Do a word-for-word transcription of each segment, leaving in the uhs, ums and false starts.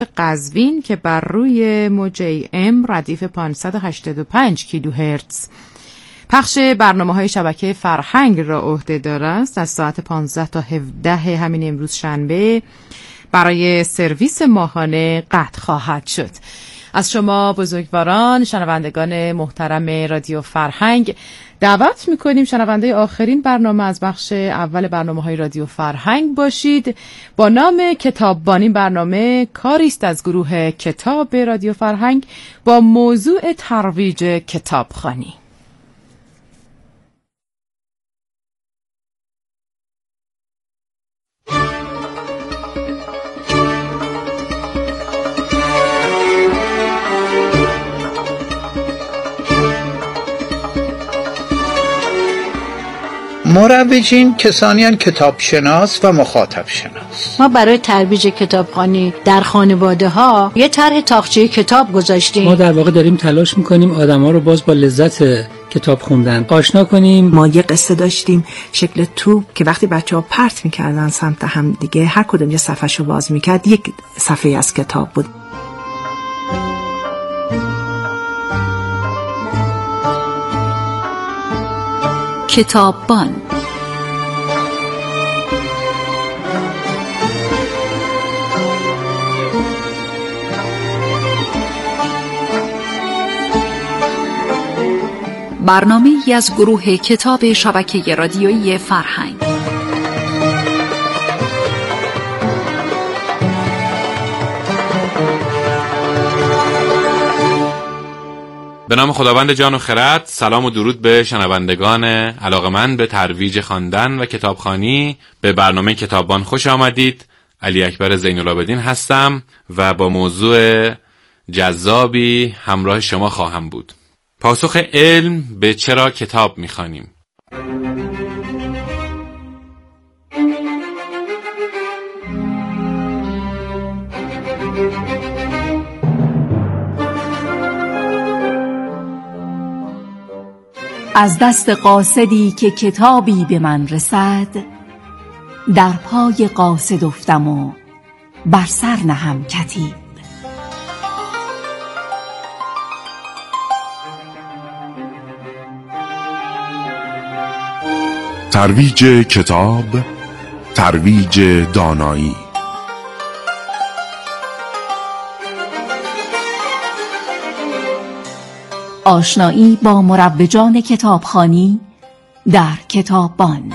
قزوین که بر روی موج ای ام ردیف پانصد و هشتاد و پنج کیلوهرتز پخش برنامه‌های شبکه فرهنگ را عهده دارد است. از ساعت پانزده تا هفده همین امروز شنبه برای سرویس ماهانه قطع خواهد شد. از شما بزرگواران شنوندگان محترم رادیو فرهنگ دعوت میکنیم شنونده آخرین برنامه از بخش اول برنامه‌های رادیو فرهنگ باشید. با نام کتاببان این برنامه کاری است از گروه کتاب رادیو فرهنگ با موضوع ترویج کتابخوانی. مروجین کسانیان کتابشناس و مخاطب شناس. ما برای ترویج کتابخوانی در خانواده ها یه طرح تاقچه کتاب گذاشتیم. ما در واقع داریم تلاش میکنیم آدما رو باز با لذت کتاب خوندن آشنا کنیم. ما یه قصه داشتیم شکل توپ که وقتی بچه‌ها پرت میکردن سمت هم دیگه هر کدوم یه صفحه‌شو باز میکرد یک صفحه از کتاب بود. کتاببان برنامه‌ای از گروه کتاب شبکه رادیویی فرهنگ. به نام خداوند جان و خرد. سلام و درود به شنوندگان علاقه‌مند به ترویج خواندن و کتابخوانی. به برنامه کتاببان خوش آمدید. علی اکبر زین‌العابدین هستم و با موضوع جذابی همراه شما خواهم بود. پاسخ علم به چرا کتاب می‌خوانیم. از دست قاصدی که کتابی به من رسد، در پای قاصد افتم و بر سر نهم کتیب. ترویج کتاب، ترویج دانایی. آشنایی با مروجان کتابخوانی در کتاببان.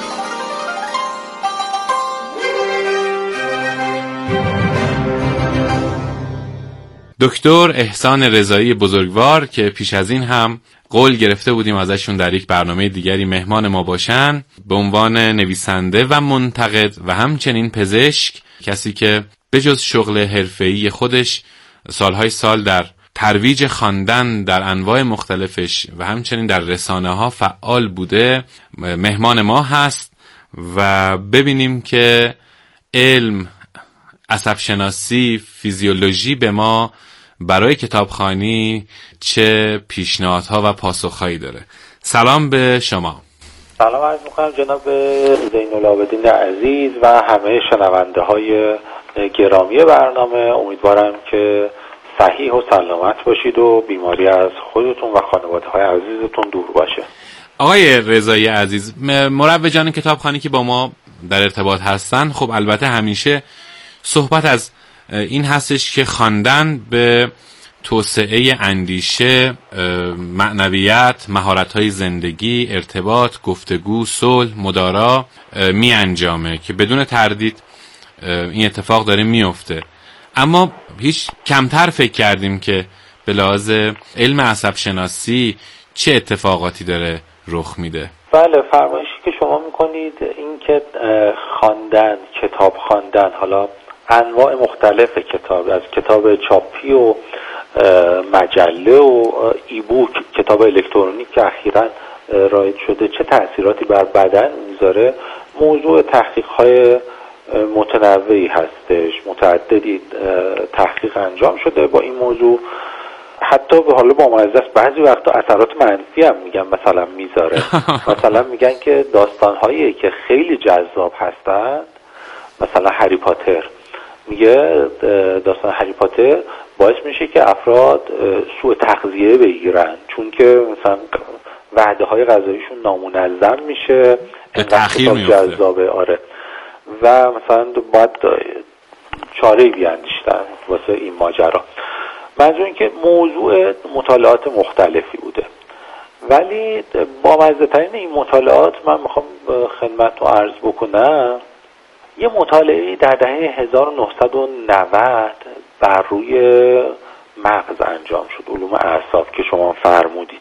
دکتر احسان رضایی بزرگوار که پیش از این هم قول گرفته بودیم ازشون در یک برنامه دیگری مهمان ما باشن، به عنوان نویسنده و منتقد و همچنین پزشک، کسی که بجز شغل حرفه‌ای خودش سالهای سال در ترویج خواندن در انواع مختلفش و همچنین در رسانه ها فعال بوده، مهمان ما هست و ببینیم که علم، عصب شناسی، فیزیولوژی به ما برای کتابخوانی چه پیشنهادها و پاسخهایی داره. سلام به شما. سلام عرض می‌کنم جناب زین‌العابدین عزیز و همه شنونده های گرامی برنامه. امیدوارم که صحیح و سلامت باشید و بیماری از خودتون و خانواده های عزیزتون دور باشه. آقای رضایی عزیز، مروجان کتابخوانی که با ما در ارتباط هستن، خب البته همیشه صحبت از این هستش که خواندن به توسعه اندیشه، معنویت، مهارت‌های زندگی، ارتباط، گفتگو، صلح، مدارا می انجامه که بدون تردید این اتفاق داره میفته. اما هیچ کمتر فکر کردیم که به لحاظ علم عصب شناسی چه اتفاقاتی داره رخ میده. بله، فرمایشی که شما میکنید این که خواندن، کتاب خواندن، حالا انواع مختلف کتاب، از کتاب چاپی و مجله و ای بوک، کتاب الکترونیک که اخیراً رایج شده، چه تأثیراتی بر بدن میذاره، موضوع تحقیق‌های متنوعی هستش. متعددی تحقیق انجام شده با این موضوع. حتی به حالا با مزه است بعضی وقتا اثرات منفی هم میگن مثلا میذاره. مثلا میگن که داستان‌هایی که خیلی جذاب هستند، مثلا هری پاتر میگه داستان هری پاتر باعث میشه که افراد سوء تغذیه بگیرن، چون که مثلا وعده های غذاییشون نامنظم میشه، به تأخیر میفته. جذابه. آره. و مثلا باید چاره‌ای بیاندیشتن واسه این ماجرا. منظور این که موضوع مطالعات مختلفی بوده، ولی با مزه‌ترین این مطالعات من میخوام خدمتتون عرض بکنم یه مطالعه در دهه هزار و نهصد و نود بر روی مغز انجام شد، علوم اعصاب که شما فرمودید.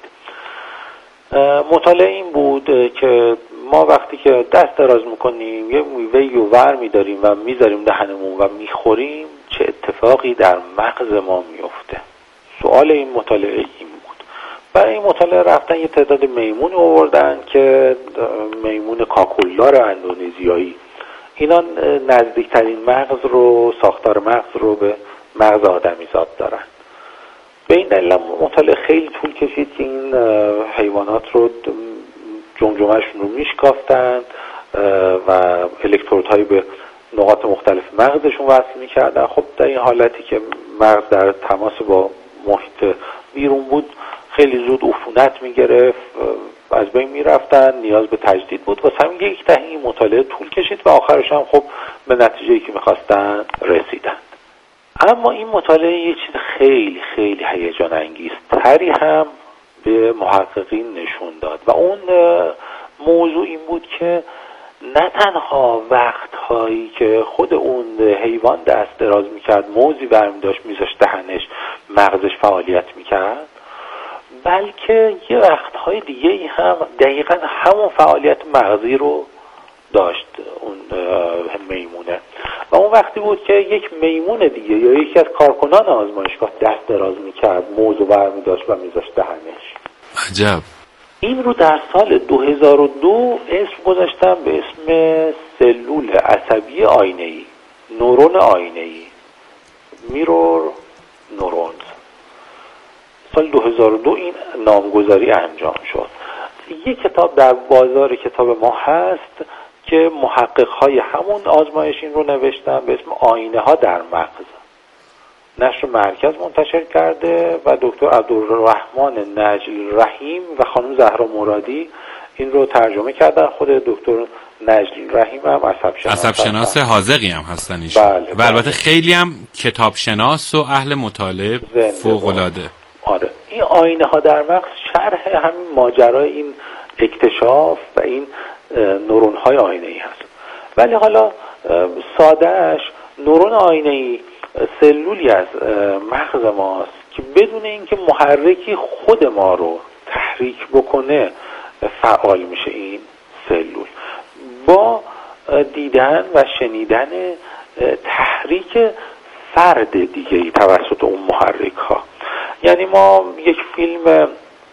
مطالعه این بود که ما وقتی که دست دراز میکنیم یه میوه‌ای رو ور میداریم و میذاریم دهنمون و میخوریم چه اتفاقی در مغز ما میفته. سوال این مطالعه این بود. برای این مطالعه رفتن یه تعداد میمون آوردن که میمون کاکولار اندونزیایی، اینا نزدیکترین مغز رو، ساختار مغز رو به مغز آدمیزاد دارن. به این دلیل مطالعه خیلی طول کشید که این حیوانات رو جمجمهشون رو میشکافتن و الکترودهایی به نقاط مختلف مغزشون وصل میکردن. خب در این حالتی که مغز در تماس با محیط بیرون بود خیلی زود عفونت میگرفت، از بین میرفتن، نیاز به تجدید بود. واسه همین یک دهه این مطالعه طول کشید و آخرش هم خب به نتیجه‌ای که میخواستن رسیدن. اما این مطالعه یه چیز خیلی خیلی هیجان انگیز تری هم به محققین نشون داد و اون موضوع این بود که نه تنها وقتهایی که خود اون حیوان دست دراز میکرد موزی برمی داشت میذاشت دهنش مغزش فعالیت میکرد، بلکه یه وقتهای دیگه ای هم دقیقا همون فعالیت مغزی رو داشت اون میمونه. و اون وقتی بود که یک میمون دیگه یا یکی از کارکنان آزمایشگاه دست دراز میکرد موز رو برمی داشت و میذاشت دهنش. عجب. این رو در سال دو هزار و دو اسم گذاشتم به اسم سلول عصبی آینه‌ای، نورون آینه‌ای، میرور نورونز. سال دو هزار و دو این نامگذاری انجام شد. یک کتاب در بازار کتاب ما هست که محقق‌های همون آزمایش این رو نوشتن به اسم آینه ها در مغز. نشر مرکز منتشر کرده و دکتر عبدالرحمن نجل رحیم و خانم زهرا مرادی این رو ترجمه کردن. خود دکتر نجل رحیم هم عصب شناس عصب شناس حاذقی هم هستن ایشون. بله و البته خیلی هم کتاب شناس و اهل مطالعه فوق‌العاده. آره. این آینه ها در مغز شرح همین ماجرای این اکتشاف و این نورون های آینه ای هست. ولی حالا سادهش نورون آینه ای سلولی از مغز ماست که بدون اینکه محرکی خود ما رو تحریک بکنه فعال میشه. این سلول با دیدن و شنیدن تحریک فرد دیگه‌ای توسط اون محرک ها. یعنی ما یک فیلم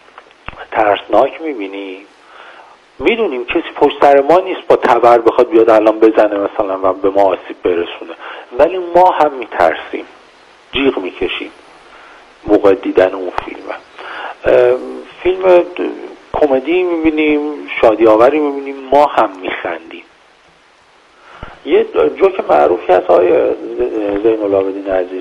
ترسناک میبینیم، میدونیم کسی پشت سر ما نیست با تبر بخواد بیاد الان بزنه مثلا و به ما آسیب برسونه، ولی ما هم میترسیم، جیغ میکشیم موقع دیدن اون فیلم. فیلم کمدی میبینیم، شادی آوری میبینیم، ما هم میخندیم. یه جوک معروفی هست آقای زین العابدین عزیز،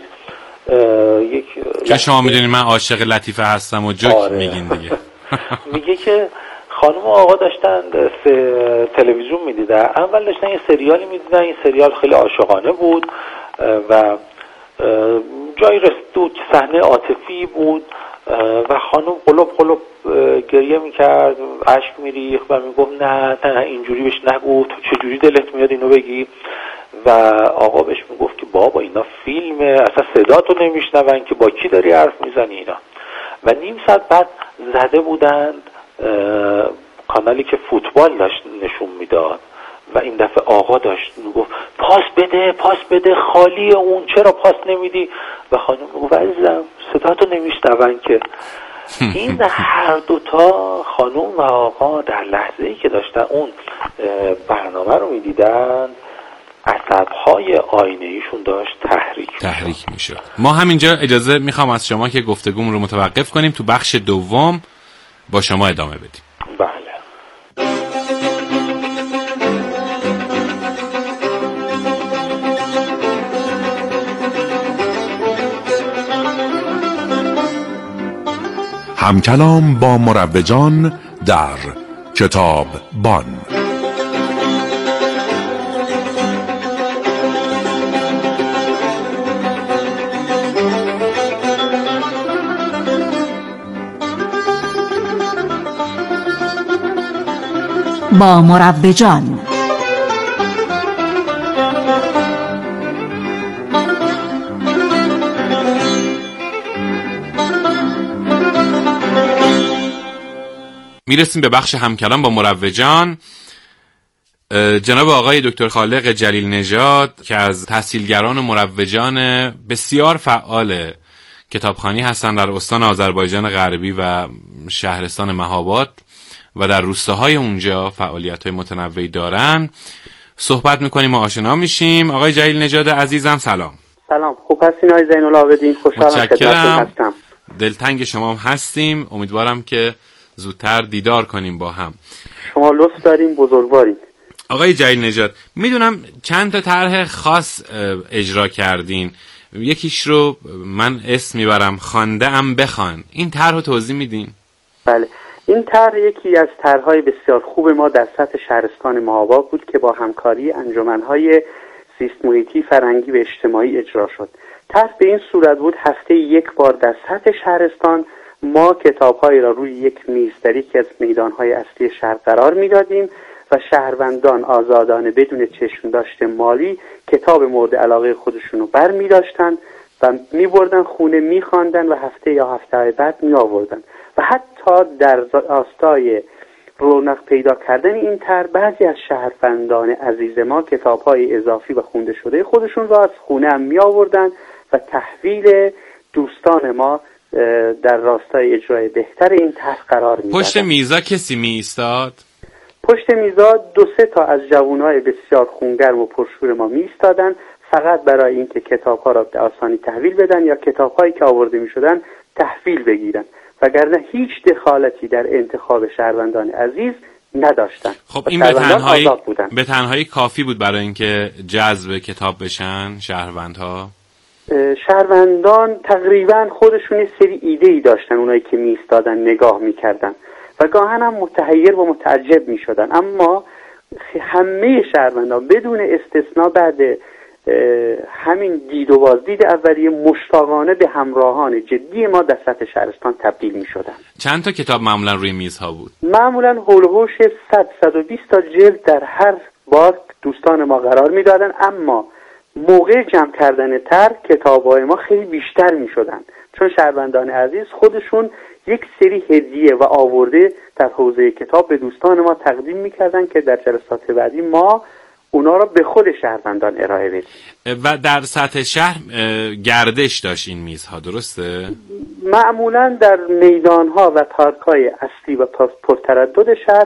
یک که شما میدونید من عاشق لطیفه هستم و جوک آره. میگین دیگه. میگه که خانم و آقا داشتن تلویزیون میدیدن، اول داشتن یه سریالی میدیدن، این سریال خیلی عاشقانه بود و جایی رسید که صحنه عاطفی بود و خانم قلوب قلوب گریه میکرد، اشک میریخت و میگفت نه نه اینجوری بهش نگو، تو چجوری دلت میاد اینو بگی؟ و آقا بهش میگفت که بابا اینا فیلمه، اصلا صداتو نمیشنون که با کی داری حرف میزنی اینا. و نیم ساعت بعد زده بودند کانالی که فوتبال داشت نشون میداد و این دفعه آقا داشت میگفت پاس بده پاس بده خالی اون، چرا پاس نمیدی؟ و خانم میگفت عزیزم صداتو نمیشنون که. این هر دوتا خانم و آقا در لحظه‌ای که داشتن اون برنامه رو میدیدن عصب‌های آینه‌ایشون داشت تحریک تحریک میشد. ما همینجا اجازه میخوام از شما که گفتگومون رو متوقف کنیم، تو بخش دوم با شما ادامه بدیم. بله. همکلام با مروجان در کتاب بان. با مروجان. میرسیم به بخش همکلام با مروجان. جناب آقای دکتر خالق جلیل نژاد که از تحصیلگران و مروجان بسیار فعال کتابخوانی هستند در استان آذربایجان غربی و شهرستان مهاباد و در روستاهای اونجا فعالیت‌های متنوعی دارن، صحبت می‌کنیم و آشنا میشیم. آقای جلیل نژاد عزیزم سلام. سلام، خوب هستین آقای زین العابدین؟ خوشحالم خدمتتون هستم. دلتنگ شما هم هستیم، امیدوارم که زودتر دیدار کنیم با هم. شما لطف دارین، بزرگوارین. آقای جلیل نژاد، میدونم چند تا طرح خاص اجرا کردین، یکیش رو من اسم میبرم خوانده ام بخوان. این طرح رو توضیح میدین؟ بله، این طرح یکی از طرح‌های بسیار خوب ما در سطح شهرستان مهاباد بود که با همکاری انجمن‌های زیست محیطی، فرهنگی و اجتماعی اجرا شد. طرح به این صورت بود هفته یک بار در سطح شهرستان ما کتاب‌هایی را روی یک میز در یکی از میدان‌های اصلی شهر قرار می‌دادیم و شهروندان آزادانه بدون چشم داشته مالی کتاب مورد علاقه خودشون رو بر می‌داشتن و می‌بردن خونه، می‌خواندن و هفته یا هفته‌های بعد می‌آوردن. و حتی در راستای رونق پیدا کردن این طرح بعضی از شهروندان عزیز ما کتاب‌های اضافی و خونده شده خودشون را از خونه هم می‌آوردن و تحویل دوستان ما در راستای اجرای بهتر این طرح قرار می‌دادن. پشت میزا کسی می ایستاد؟ پشت میزا دو سه تا از جوانای بسیار خونگرم و پرشور ما می ایستادن، فقط برای اینکه کتاب‌ها را به آسانی تحویل بدن یا کتاب‌هایی که آورده می‌شدن تحویل بگیرن، وگرنه هیچ دخالتی در انتخاب شهروندان عزیز نداشتن. خب این به تنهایی به تنهایی کافی بود برای اینکه جذب کتاب بشن شهروندها؟ شهروندان تقریبا خودشون یه سری ایده‌ای داشتن، اونایی که می ایستادن نگاه می‌کردن و گاهن هم متحیر و متعجب می‌شدن، اما همه شهروندان بدون استثنا بعد همین دید و بازدید اولیه مشتاقانه به همراهان جدی ما در سطح شهرستان تبدیل می شدن. چند تا کتاب معمولا روی میزها بود؟ معمولا هول و هوش صد صد و بیست تا جلد در هر بار دوستان ما قرار می دادن، اما موقع جمع کردن تر کتاب‌های ما خیلی بیشتر می شدن، چون شهروندان عزیز خودشون یک سری هدیه و آورده در حوزه کتاب به دوستان ما تقدیم می کردن که در جلسات بعدی ما اونا را به خود شهروندان ارائه بدیم. و در سطح شهر گردش داشت این میزها، درسته؟ معمولا در میدانها و پارک‌های اصلی و پرتردد شهر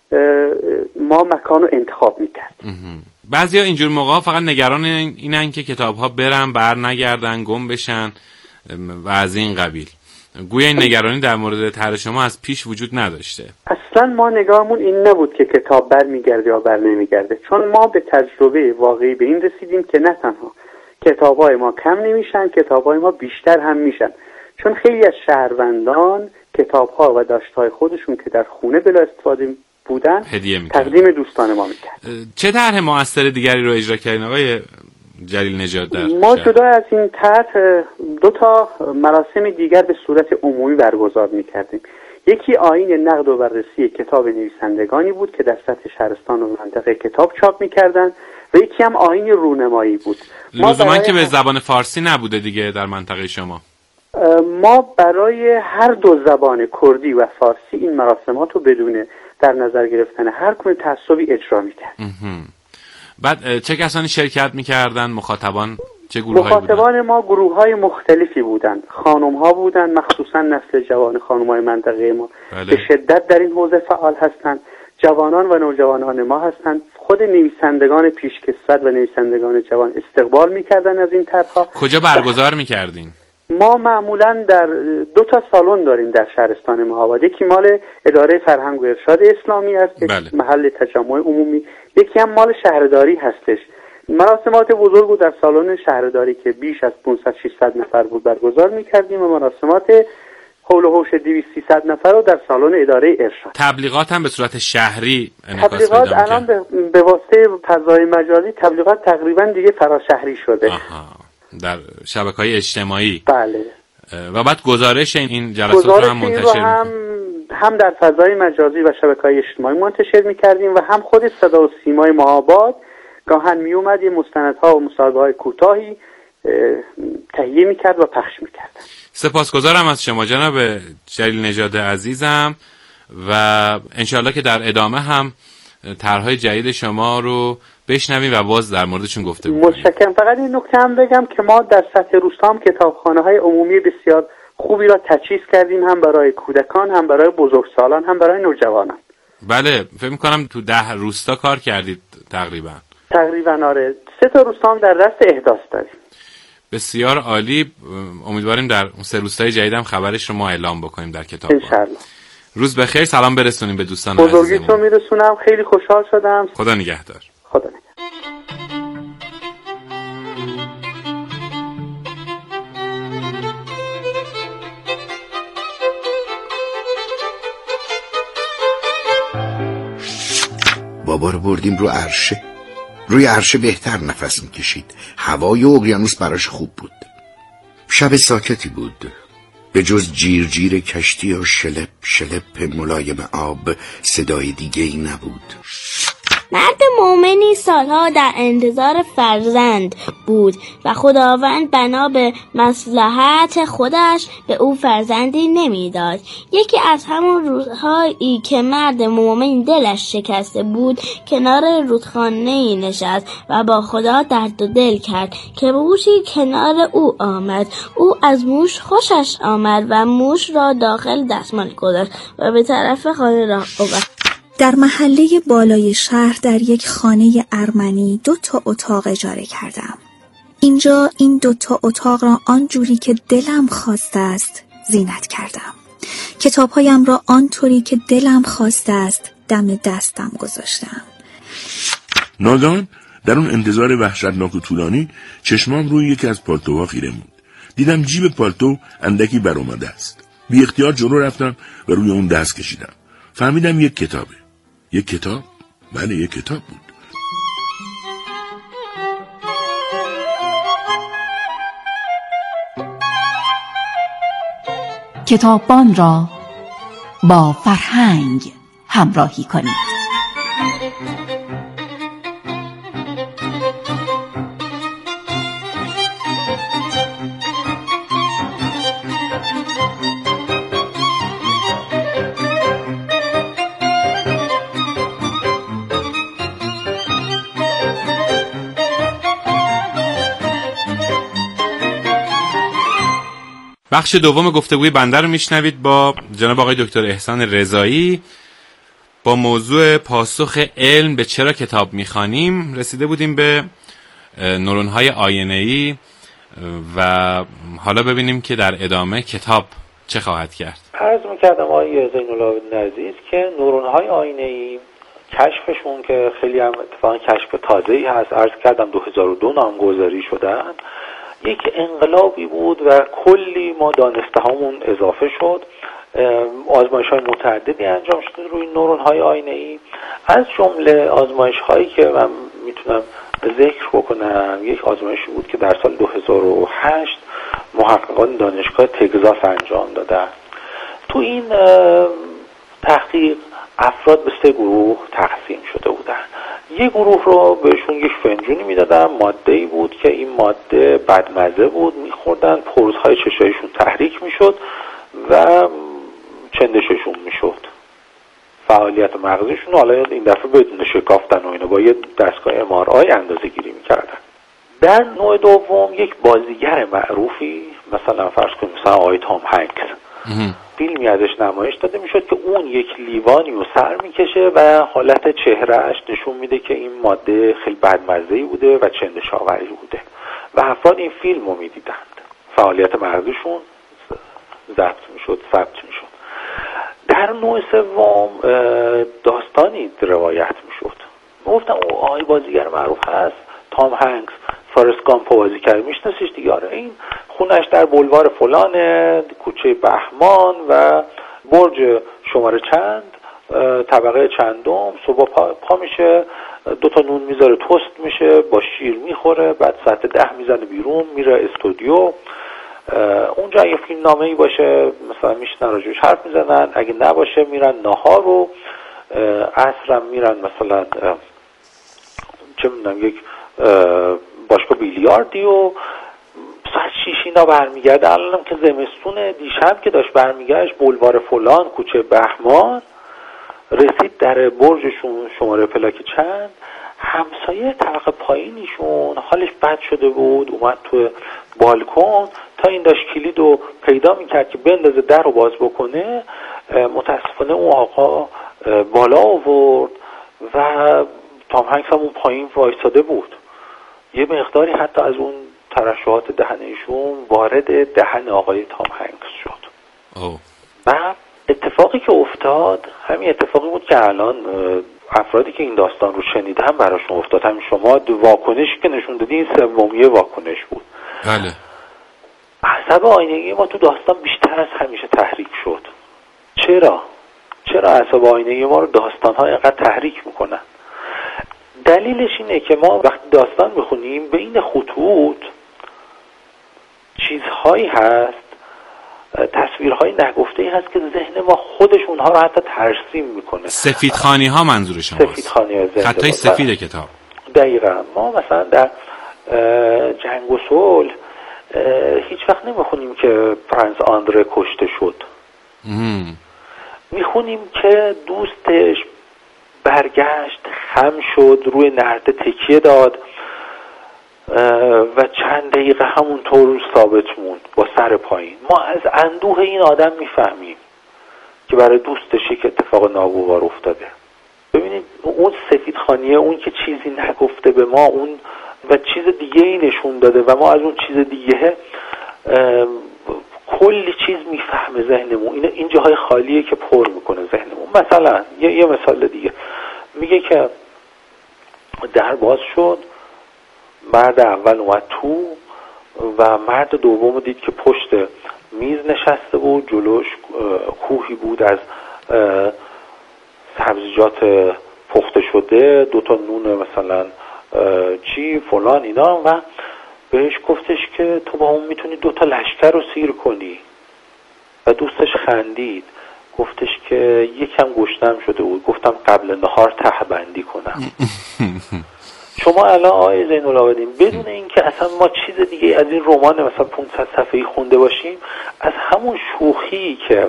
ما مکان رو انتخاب میکردیم. بعضیا اینجور موقع فقط نگران اینن که کتاب‌ها برن بر نگردن، گم بشن و از این قبیل. گویا این نگرانی در مورد طرح شما از پیش وجود نداشته. اصلا ما نگاهمون این نبود که کتاب بر میگرده یا بر نمیگرده، چون ما به تجربه واقعی به این رسیدیم که نه تنها کتاب‌های ما کم نمیشن، کتاب‌های ما بیشتر هم میشن، چون خیلی از شهروندان کتاب‌ها و داشته‌های خودشون که در خونه بلا استفاده بودن تقدیم دوستان ما میکرد. چه طرح مؤثر دیگری رو اجرا کردین آقای جلیل نژاد؟ ما جدا از این طرح دو تا مراسم دیگر به صورت عمومی برگزار میکردیم. یکی آیین نقد و بررسی کتاب نویسندگانی بود که در سطح شهرستان و منطقه کتاب چاپ میکردن و یکی هم آیین رونمایی بود. لزوما که به زبان فارسی نبوده دیگه در منطقه شما؟ ما برای هر دو زبان، کردی و فارسی، این مراسمات رو بدون در نظر گرفتن هر گونه تعصبی اجرا میکردیم. بعد چه کسانی شرکت میکردن؟ مخاطبان چه گروهایی بودن؟ مخاطبان ما گروه‌های مختلفی بودن. خانم‌ها بودن، مخصوصا نسل جوان خانم‌های منطقه ما بله. به شدت در این حوزه فعال هستند. جوانان و نوجوانان ما هستند. خود نویسندگان پیشکسوت و نویسندگان جوان استقبال میکردن از این طرح‌ها. کجا برگزار میکردین؟ ما معمولا در دو تا سالن داریم در شهرستان مهاباد. یکی مال اداره فرهنگ و ارشاد اسلامی است، بله. محل تجمع عمومی. یکی هم مال شهرداری هستش. مراسمات بزرگ رو در سالن شهرداری که بیش از پانصد ششصد نفر بود برگزار می‌کردیم و مراسمات حول و حوش دویست سیصد نفر رو در سالن اداره ارشاد. تبلیغات هم به صورت شهری انعکاس تبلیغات پیدا الان به, به واسطه فضای مجازی تبلیغات تقریبا دیگه فراشهری شده. آها. در شبکه‌های اجتماعی. بله. و بعد گزارش این جلسات رو هم منتشر هم هم در فضای مجازی و شبکه‌های اجتماعی منتشر می‌کردیم و هم خود صدا و سیمای ماه‌آباد گاهن میومد یه مستندها و مصاحبه‌های کوتاهی تهیه می‌کرد و پخش می‌کرد. سپاسگزارم از شما جناب جلیل نژاد عزیزم و انشالله که در ادامه هم طرح‌های جدید شما رو بشنویم و باز در موردشون گفته بکنیم. متشکرم. فقط این نکته هم بگم که ما در سطح روستا هم کتابخانه‌های عمومی بسیار خوبی را تجهیز کردیم، هم برای کودکان، هم برای بزرگسالان، هم برای نوجوانان. بله، فکر می‌کنم تو ده روستا کار کردید تقریبا. تقریبا آره. سه تا روستا هم در دست احداث داریم. بسیار عالی. امیدواریم در اون سه روستای جدیدم خبرش رو ما اعلام بکنیم در کتاب. انشالله. روز بخیر. سلام برسونیم به دوستان عزیزمون. بزرگیتون میرسونم. خیلی خوشحال شدم. خدا نگهدار. خدا نگهدار. بابا رو بردیم رو عرشه. روی عرشه بهتر نفس میکشید. هوای اقیانوس براش خوب بود. شب ساکتی بود. به جز جیر جیر کشتی و شلپ شلپ ملایم آب صدای دیگه ای نبود. مرد مومنی سالها در انتظار فرزند بود و خداوند بنا به مصلحت خودش به او فرزندی نمیداد. یکی از همون روزهایی که مرد مومن دلش شکسته بود کنار رودخانه‌ای نشست و با خدا درد و دل کرد که موشی کنار او آمد. او از موش خوشش آمد و موش را داخل دستمال گذاشت و به طرف خانه راه آورد. در محله بالای شهر در یک خانه ارمنی دو تا اتاق اجاره کردم. اینجا این دو تا اتاق را آنجوری که دلم خواسته است زینت کردم. کتابهایم را آنطوری که دلم خواسته است دم دستم گذاشتم. ناگهان در اون انتظار وحشتناک و طولانی چشمام روی یکی از پالتوها خیره موند. دیدم جیب پالتو اندکی بر اومده است. بی اختیار جلو رفتم و روی اون دست کشیدم. فهمیدم یک کتابه. یک کتاب؟ بله یک کتاب بود. کتاببان را با فرهنگ همراهی کنید. بخش دوم گفتگوی بنده رو میشنوید با جناب آقای دکتر احسان رضایی با موضوع پاسخ علم به چرا کتاب میخوانیم. رسیده بودیم به نورون‌های آینه‌ای و حالا ببینیم که در ادامه کتاب چه خواهد کرد. عرض میکردم آقای زین‌العابدین عزیز که نورون‌های آینه‌ای کشفشون که خیلی هم اتفاقا کشف تازه‌ای هست، عرض کردم دو هزار و دو نامگذاری شدن، یک انقلابی بود و کلی ما دانسته هامون اضافه شد. آزمایش های متعددی انجام شده روی نورون های آینه ای. از جمله آزمایش هایی که من میتونم ذکر بکنم، یک آزمایشی بود که در سال دو هزار و هشت محققان دانشگاه تگزاس انجام دادن. تو این تحقیق افراد به سه گروه تقسیم شده بودن. یک گروه رو بهشون یک فنجونی میدادن، ماده ای بود که این ماده بدمزه بود، میخوردن پروزهای چشایشون تحریک میشد و چندششون میشد. فعالیت مغزشون حالا این دفعه بدون شکافتن و اینو با یه دستگاه ام آر آی اندازه گیری میکردن. در نوع دوم یک بازیگر معروفی، مثلا فرض کنیم مثلا آقای تام هنگس، فیلمی ازش نمایش داده میشد که اون یک لیوانی رو سر میکشه و حالت چهرهش نشون میده که این ماده خیلی بدمزه‌ای بوده و چندشاوری بوده و افراد این فیلم رو میدیدند. فعالیت مغزشون ضبط میشد، ثبت میشد. در نوع سوم داستانی روایت میشد. گفتم او آقای بازیگر معروف هست، تام هنگس، فارست گامپ بازی کرد، میشناسیش دیگه؟ آره این خونش در بلوار فلانه، کوچه بهمان و برج شماره چند، طبقه چندم. صبح پا, پا میشه، دو تا نون میذاره، توست میشه، با شیر میخوره، بعد ساعت ده میزنه بیرون، میره استودیو. اونجا اگه فیلم نامه ای باشه مثلا میشنن راجوش حرف میزنن، اگه نباشه میرن ناهار رو، عصرم میرن مثلا چه میدونم یک باشگاه بیلیاردی و ساعت شیش اینا برمیگرده. الانم که زمستون، دیشب که داشت برمیگردش بلوار فلان، کوچه بهمان، رسید در برجشون شماره پلاک چند، همسایه طبقه پایینیشون حالش بد شده بود، اومد تو بالکن تا این داشت کلید رو پیدا میکرد که بندازه در رو باز بکنه، متاسفانه اون آقا بالا آورد و تام هنگس هم اون پایین وایساده بود. یه مقداری حتی از اون ترشحات دهنشون وارد دهن آقای تام هنگس شد. اوه. و اتفاقی که افتاد همین اتفاقی بود که الان افرادی که این داستان رو شنیدن براشون افتاد. همین شما واکنشی که نشون دادی این سومیه واکنش بود. بله. عصب آینگی ما تو داستان بیشتر از همیشه تحریک شد. چرا؟ چرا عصب آینگی ما رو داستان‌ها اینقدر تحریک میکنن؟ دلیلش اینه که ما وقتی داستان میخونیم بین خطوط چیزهایی هست، تصویرهای نگفته‌ای هست که ذهن ما خودش اونها رو حتی ترسیم میکنه. سفیدخوانی ها منظور شماست؟ سفیدخوانی ها ذهن. خطای سفید کتاب. دقیقا. ما مثلا در جنگ و صلح هیچ وقت نمیخونیم که پرنس آندره کشته شد. مم. میخونیم که دوستش برگشت، خم شد، روی نرده تکیه داد و چند دقیقه همونطور ثابت موند با سر پایین. ما از اندوه این آدم میفهمیم که برای دوستش یک اتفاق ناگوار افتاده. ببینید اون سفیدخانیه، اون که چیزی نگفته به ما، اون و چیز دیگه ای نشون داده و ما از اون چیز دیگه کلی چیز میفهمه ذهنمون. این این جاهای خالیه که پر میکنه ذهنمون. مثلا یه, یه مثال دیگه میگه که در باز شد، مرد اول اومد تو و مرد دوم دید که پشت میز نشسته بود، جلوش کوهی بود از سبزیجات پخته شده، دوتا نون مثلا چی فلان اینا، و بهش گفتش که تو با اون میتونی دوتا لشکر رو سیر کنی. و دوستش خندید، گفتش که یکم گشنم شده بود، گفتم قبل نهار ته بندی کنم. شما الان آقای زین العابدین بدون اینکه اصلا ما چیز دیگه از این رمان مثلا پانصد صفحه‌ای خونده باشیم، از همون شوخی که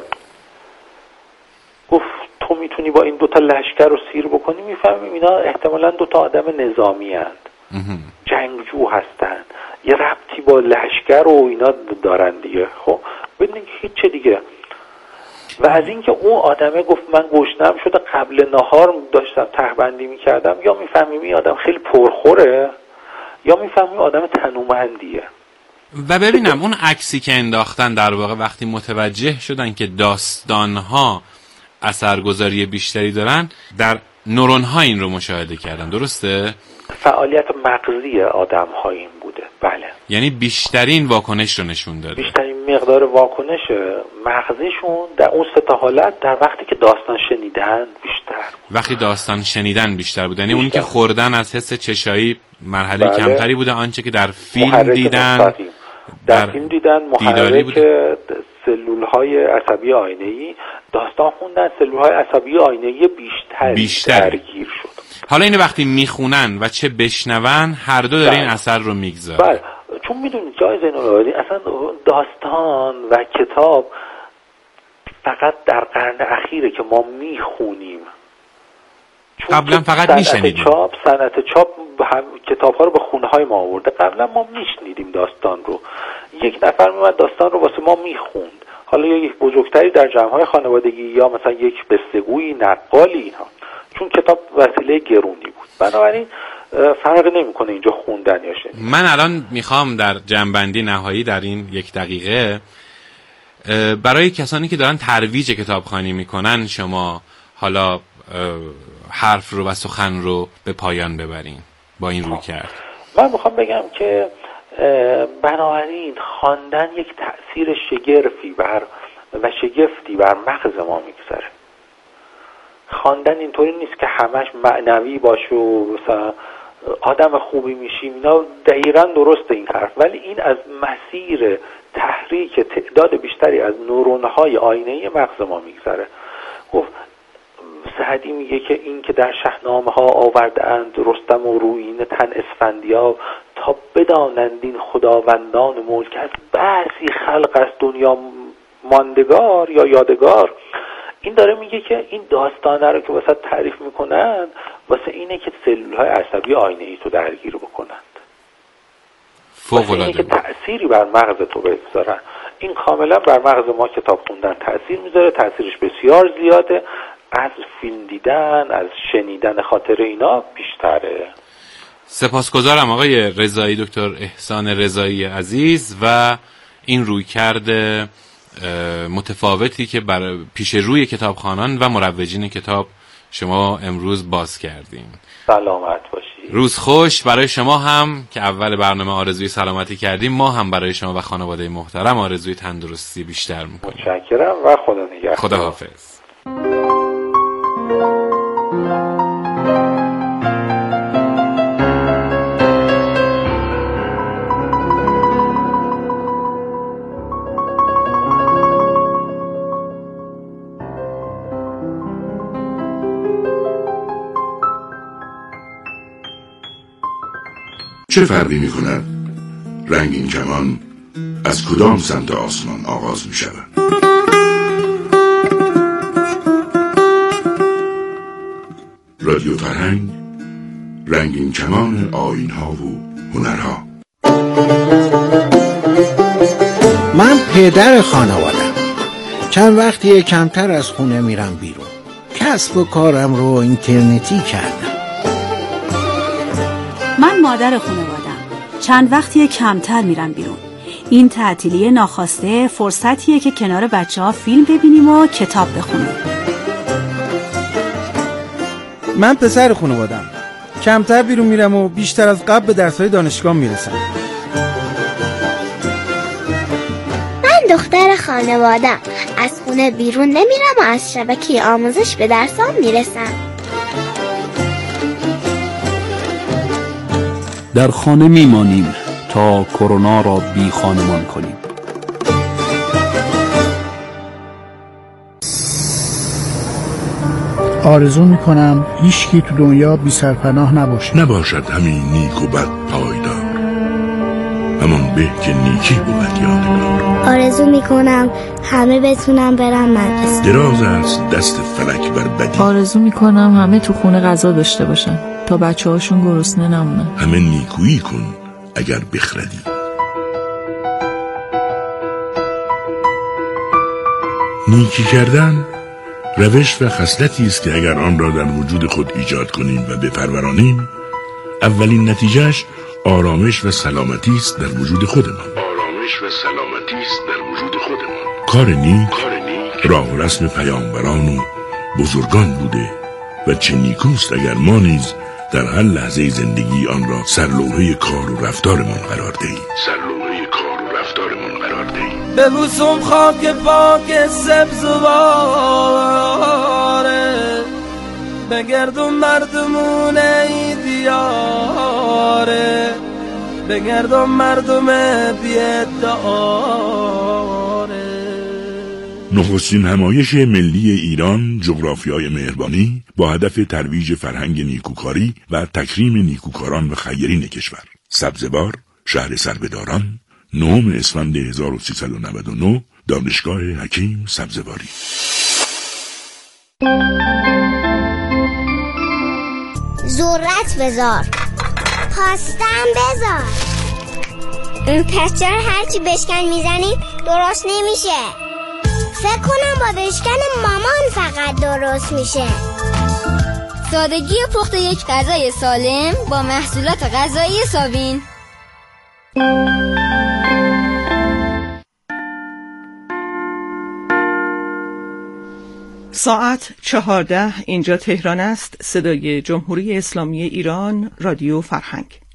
گفت تو میتونی با این دوتا لشکر رو سیر بکنی میفهمیم اینا احتمالاً دوتا آدم نظامی هستند، جنگجو هستن، یه ربطی با لشکر و اینا دارن دیگه. خب بدون اینکه هیچ چه دیگه. و از اینکه اون آدمه گفت من گشنم شده قبل نهار داشتم تهبندی میکردم، یا میفهمیم این آدم خیلی پرخوره یا میفهمیم آدم تنومندیه. و ببینم اون عکسی که انداختن در واقع وقتی متوجه شدن که داستانها اثرگذاری بیشتری دارن، در نورون‌ها این رو مشاهده کردن، درسته؟ فعالیت مغزی آدم‌ها این بوده. بله. یعنی بیشترین واکنش رو نشون داده. بیشترین مقدار واکنش مغزیشون در اون سه تا حالت در وقتی که داستان شنیدن بیشتر. وقتی داستان شنیدن بیشتر بود. یعنی اونی که خوردن از حس چشایی مرحله بله. کمتری بوده، آنچه که در فیلم دیدن مستقیم. در, در فیلم دیدن محرک سلول‌های عصبی آینه‌ای، داستان خوندن سلول‌های عصبی آینه‌ای بیشتر بیشتر درگیر شد. حالا اینو وقتی میخونن و چه بشنون هر دو داره این اثر رو میگذاره. بله، چون میدونید جای زین العابدین اصلا داستان و کتاب فقط در قرن اخیره که ما میخونیم. قبلا فقط میشنیدیم. چاپ صنعت چاپ هم کتاب‌ها رو به خونه‌های ما آورده. قبلا ما میشنیدیم داستان رو. یک نفر میومد داستان رو واسه ما میخوند. حالا یا یک بزرگتری در جمع‌های خانوادگی یا مثلا یک قصه‌گویی، نقالی، اینها. چون کتاب وسیله گرونی بود. بنابراین فرق نمی‌کنه اینجا خوندن یا شنیدن. من الان میخوام در جنبندی نهایی در این یک دقیقه برای کسانی که دارن ترویج کتابخوانی میکنن شما حالا حرف رو و سخن رو به پایان ببرین با این روی کرد. من میخوام بگم که بنابراین خواندن یک تأثیر شگرفی بر و شگفتی بر مغز ما میگذاره. خواندن اینطوری نیست که همش معنوی باشه و مثلا آدم خوبی میشیم، اینا دقیقا درسته این حرف، ولی این از مسیر تحریک تعداد بیشتری از نورون‌های آینه‌ای مغز ما میگذره. گفت سعدی میگه که این که در شاهنامه ها آوردند رستم و رویین تن اسفندیاب تا بدانند این خداوندان ملک از بسی خلق از دنیا ماندگار یا یادگار. این داره میگه که این داستانه رو که واسه تعریف میکنن واسه اینه که سلولهای عصبی آینه ای تو درگیر بکنند، واسه اینه که تأثیری بر مغز تو بذارن. این کاملا بر مغز ما کتاب خوندن تأثیر میذاره، تأثیرش بسیار زیاده، از فیلم دیدن، از شنیدن خاطر اینا بیشتره. سپاسگزارم آقای رضایی، دکتر احسان رضایی عزیز، و این رویکرد متفاوتی که بر پیش روی کتابخوانان و مروجین کتاب شما امروز باز کردیم. سلامت باشید. روز خوش برای شما هم که اول برنامه آرزوی سلامتی کردیم، ما هم برای شما و خانواده محترم آرزوی تندرستی بیشتر میکنیم. متشکرم و خدا نگهدار. خدا حافظ. چه فرقی می کند رنگین کمان از کدام سمت آسمان آغاز می شود؟ رادیو فرهنگ، رنگین کمان آیین ها و هنرها. من پدر خانوادم، چند وقتی کمتر از خونه میرم بیرون، کسب و کارم رو اینترنتی کردم. من مادر خانوادم، چند وقتی کمتر میرم بیرون. این تعطیلی ناخواسته فرصتیه که کنار بچه ها فیلم ببینیم و کتاب بخونیم. من پسر خانوادم، کمتر بیرون میرم و بیشتر از قبل به درس‌های دانشگاه میرسم. من دختر خانوادم، از خونه بیرون نمیرم و از شبکه آموزش به درسام میرسم. در خانه میمانیم تا کرونا را بی خانمان کنیم. آرزو میکنم هیچکی تو دنیا بی سرپناه نباشه. نباشد همین نیک و بد پایدار، همان به که نیکی بود یادگار. آرزو میکنم همه بتونم برم مدرسه. دراز است دست فلک بر بدی. آرزو میکنم همه تو خونه غذا داشته باشن تا بچه هاشون گرسنه نمونن. همه نیکویی کن اگر بخردی. نیکی کردن روش و خصلتی است که اگر آن را در وجود خود ایجاد کنیم و بپرورانیم، اولین نتیجهش آرامش و سلامتی است در وجود خودمان. آرامش و سلامتی است در وجود خودمان. کار نیک راه و رسم پیامبران و بزرگان بوده و چه نیکوست اگر ما نیز در هر لحظه زندگی آن را سرلوحه کار و رفتارمان قرار دهیم. سرلوحه کار و رفتارمان قرار دهیم. ببوسم خاک پاک سبزواره، بگردم مردمون ای دیاره، بگردم مردم بی‌ادعاره. نخستین همایش ملی ایران جغرافیای مهربانی با هدف ترویج فرهنگ نیکوکاری و تکریم نیکوکاران و خیرین کشور. سبزوار، شهر سربداران، نهم اسفند هزار و سیصد و نود و نه، دانشگاه حکیم سبزواری. ذرت بذار، پاستم بذار. این پسته رو هرچی بشکن میزنی درست نمیشه. فکر کنم با بشکن مامان فقط درست میشه. سادگی پخت یک غذای سالم با محصولات غذایی سابین. ساعت چهارده، اینجا تهران است. صدای جمهوری اسلامی ایران، رادیو فرهنگ.